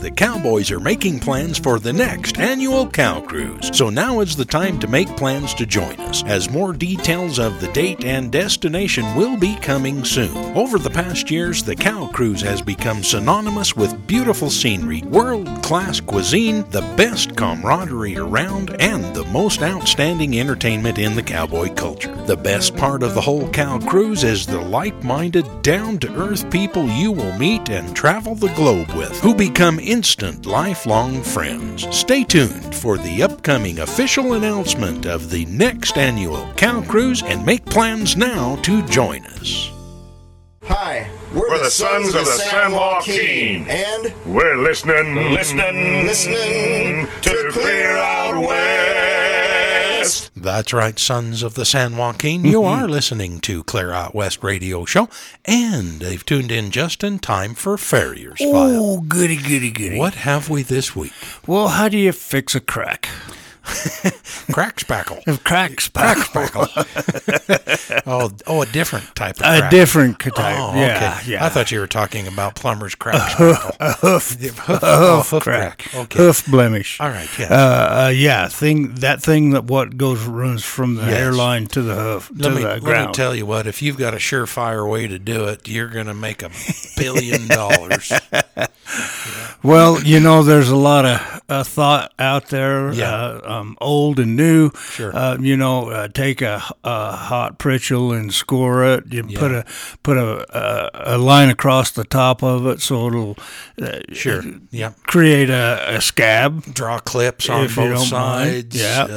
the Cowboys are making plans for the next annual Cow Cruise. So now is the time to make plans to join us, as more details of the date and destination will be coming soon. Over the past years, the Cow Cruise has become synonymous with beautiful scenery, world-class cuisine, the best camaraderie around, and the most outstanding entertainment in the cowboy culture. The best part of the whole Cow Cruise is the like-minded, down-to-earth people you will meet and travel the globe with, who become instant, lifelong friends. Stay tuned for the upcoming official announcement of the next annual Cow Cruise and make plans now to join us. Hi, we're the Sons of the San Joaquin, and we're listening to Clear Out West. That's right, Sons of the San Joaquin. You are listening to Clear Out West Radio Show, and they've tuned in just in time for Farrier's File. Oh, goody, goody, goody. What have we this week? Well, how do you fix a crack? Crack spackle. Crack spackle. Oh, a different type of crack. A different type. Oh, okay. Yeah. I thought you were talking about plumber's crack spackle. A hoof crack. Okay. Hoof blemish. All right, yeah. That thing that runs from the hairline to the hoof, to the ground. Let me tell you what, if you've got a surefire way to do it, you're going to make $1 billion. Well, there's a lot of thought out there, old and new. Sure. Take a hot Pritchell and score it. You put a line across the top of it so it'll create a scab. Draw clips on both sides.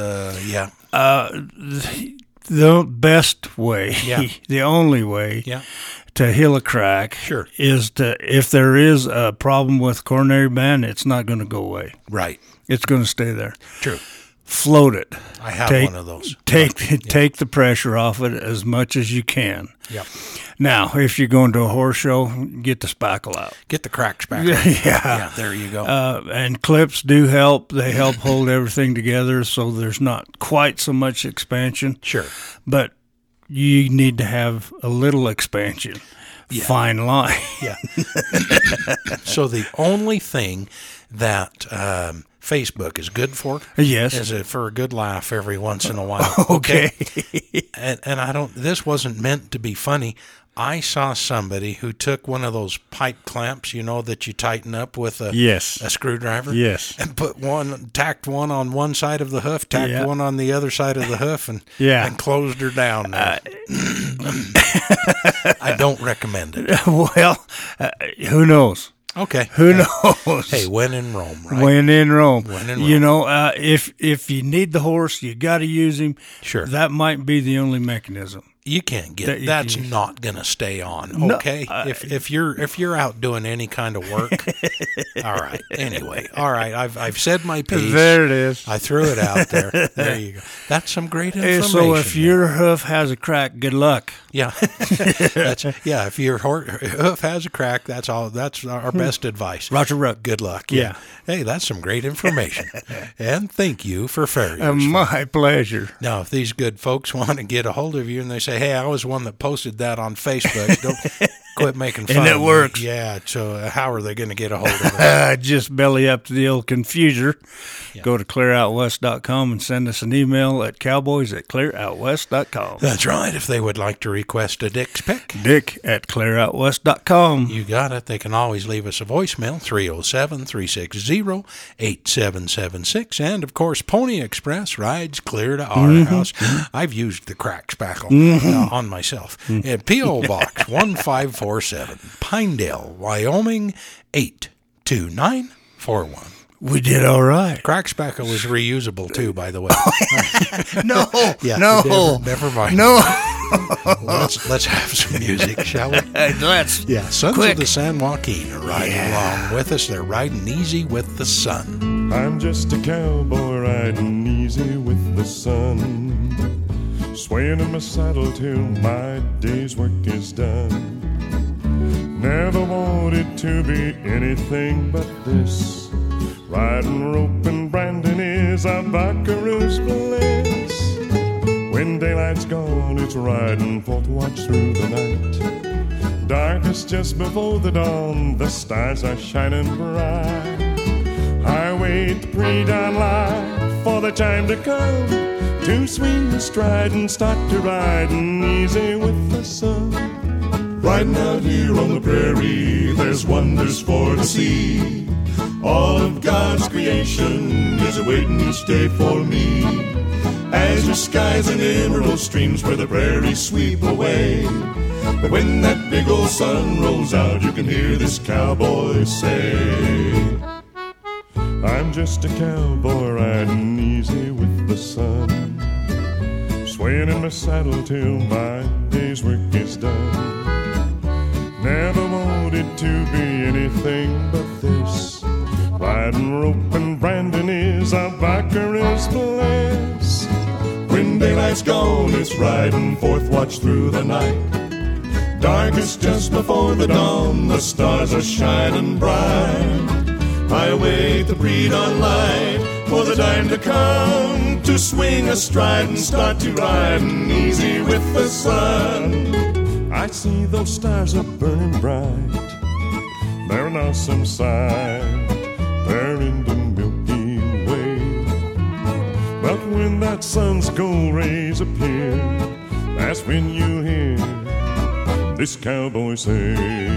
The best way, the only way to heal a crack is if there is a problem with coronary band, it's not going to go away. Right. It's going to stay there. True. Float it. I have one of those. Take the pressure off it as much as you can. Yep. Now, if you're going to a horse show, get the spackle out. Get the crack spackle. Yeah, there you go. And clips do help. They help hold everything together so there's not quite so much expansion. Sure. But you need to have a little expansion. Yeah. Fine line. Yeah. So the only thing that Facebook is good for is for a good laugh every once in a while. Okay. And this wasn't meant to be funny. I saw somebody who took one of those pipe clamps, that you tighten up with a screwdriver. Yes. And tacked one on one side of the hoof, one on the other side of the hoof, and closed her down. I don't recommend it. Well, who knows? Okay. Who knows? Hey, when in Rome, right? When in Rome. When in Rome. If you need the horse, you got to use him. Sure. That might be the only mechanism. You can't get that's not going to stay on. Okay, no, if you're out doing any kind of work, all right. Anyway, all right. I've said my piece. There it is. I threw it out there. There you go. That's some great information. So if your hoof has a crack, good luck. Yeah, if your hoof has a crack, that's all. That's our best advice. Roger Ruck. Good luck. Yeah. Hey, that's some great information. And thank you for Farrier's. My pleasure. Now, if these good folks want to get a hold of you and they say, hey, I was one that posted that on Facebook, don't quit making fun. And it works. Yeah, so how are they going to get a hold of it? Just belly up to the old confuser. Yeah. Go to clearoutwest.com and send us an email at cowboys@clearoutwest.com. That's right, if they would like to request a Dick's pick. Dick@clearoutwest.com. You got it. They can always leave us a voicemail, 307-360-8776. And, of course, Pony Express rides clear to our house. I've used the crack spackle on myself. P.O. Box 1547, Pinedale, Wyoming, 82941. We did all right. Crack spackle is reusable, too, by the way. No. Never mind. No. Well, let's have some music, shall we? Let's. Yeah, Sons of the San Joaquin are riding along with us. They're riding easy with the sun. I'm just a cowboy riding easy with the sun, swaying in my saddle till my day's work is done. Never wanted to be anything but this. Riding rope and branding is a buckaroo's bliss. When daylight's gone, it's riding fourth watch through the night. Darkness just before the dawn, the stars are shining bright. wait the pre-dawn light for the time to come to swing astride and start to riding easy with the sun. Riding out here on the prairie, there's wonders for to see. All of God's creation is awaiting each day for me. Azure skies and emerald streams where the prairies sweep away. But when that big old sun rolls out, you can hear this cowboy say, I'm just a cowboy riding easy with the sun, swaying in my saddle till my day's work is done. Never wanted to be anything but this. Riding rope and branding is a vaquero's bliss. When daylight's gone, it's riding fourth watch through the night. Darkest just before the dawn, the stars are shining bright. I await the pre-dawn light for the time to come to swing astride and start to ride easy with the sun. I see those stars are burning bright. They're an awesome sight. They're in the Milky Way. But when that sun's gold rays appear, that's when you hear this cowboy say,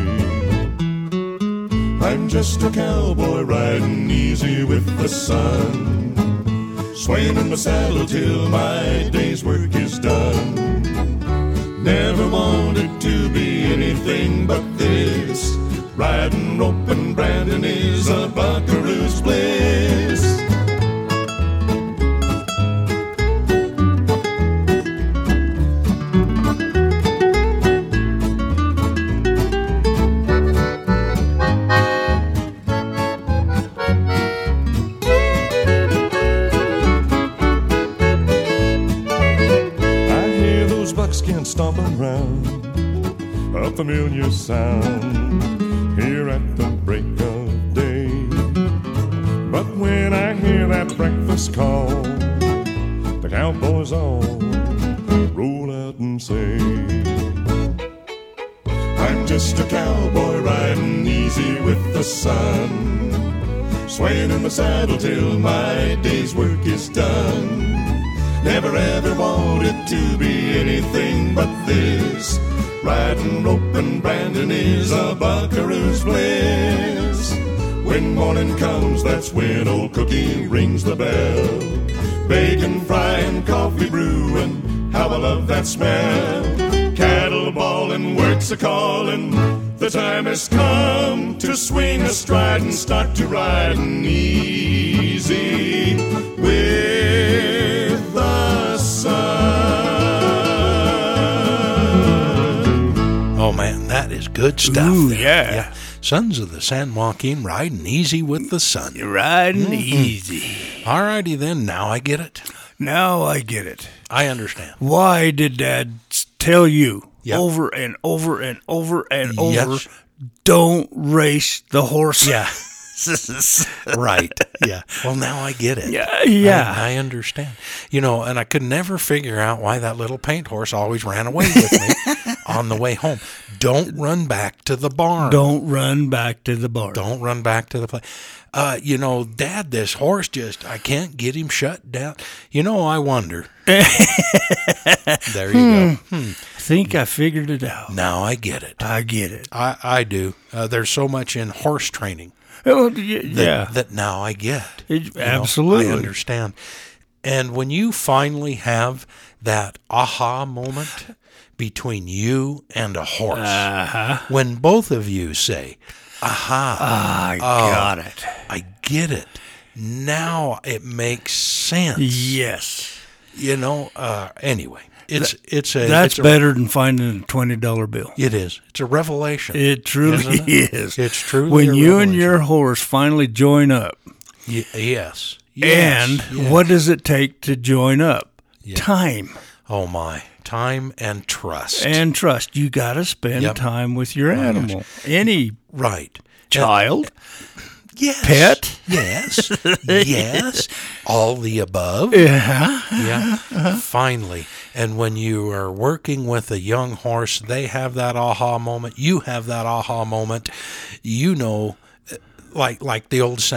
I'm just a cowboy riding easy with the sun, swaying in my saddle till my day's work is done. Never wanted to be anything but this. Riding rope and branding is a buckaroo's bliss. Stomping round, a familiar sound here at the break of day. But when I hear that breakfast call, the cowboys all roll out and say, I'm just a cowboy riding easy with the sun, swaying in the saddle till my day's work is done. Never ever wanted to be anything but this. Riding rope and branding is a buckaroo's bliss. When morning comes, that's when old Cookie rings the bell. Bacon frying, coffee brewing, how I love that smell. Cattle bawling, works a calling. The time has come to swing astride and start to ride easy with the sun. Oh man, that is good stuff. Ooh, yeah. Sons of the San Joaquin riding easy with the sun. You're riding easy. All righty then, now I get it. Now I get it. I understand. Why did Dad tell you over and over and over and over, don't race the horse? Yeah. Right. Yeah. Well, now I get it. Yeah. I understand. You know, and I could never figure out why that little paint horse always ran away with me on the way home. Don't run back to the barn. Don't run back to the barn. Don't run back to the place. You know, Dad, this horse I can't get him shut down. You know, I wonder. There you go. I think I figured it out. Now I get it. I get it. I do. There's so much in horse training. Oh, that now I get. Absolutely. I understand. And when you finally have that aha moment between you and a horse, when both of you say, aha, I got it. I get it. Now it makes sense. Yes. You know, anyway. That's better than finding a $20 bill. It is. It's a revelation. It truly is. It's truly when you and your horse finally join up. Yes. And what does it take to join up? Yeah. Time. Oh my. Time and trust. And trust. You got to spend time with your animal. Gosh. Any child. Yes. Pet? Yes. Yes. All the above. Yeah. Finally. And when you are working with a young horse, they have that aha moment. You have that aha moment. You know, like the old saying,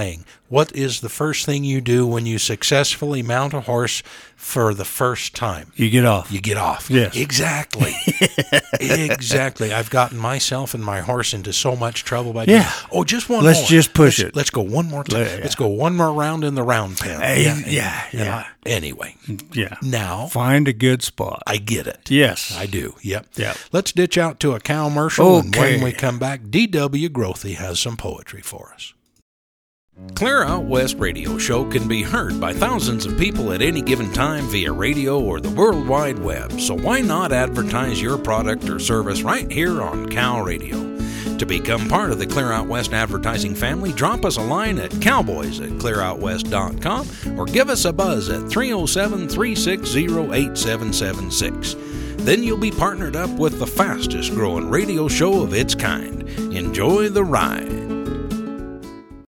What is the first thing you do when you successfully mount a horse for the first time? You get off. You get off. Yes. Exactly. Exactly. I've gotten myself and my horse into so much trouble by just one more. Let's just push it. Let's go one more time. Let's go one more round in the round pen. Anyway. Yeah. Now. Find a good spot. I get it. Yes. I do. Yep. Yep. Let's ditch out to a commercial, and when we come back, D.W. Grothe has some poetry for us. Clear Out West radio show can be heard by thousands of people at any given time via radio or the World Wide Web, so why not advertise your product or service right here on Cal Radio? To become part of the Clear Out West advertising family, drop us a line at cowboys@clearoutwest.com or give us a buzz at 307-360-8776. Then you'll be partnered up with the fastest growing radio show of its kind. Enjoy the ride.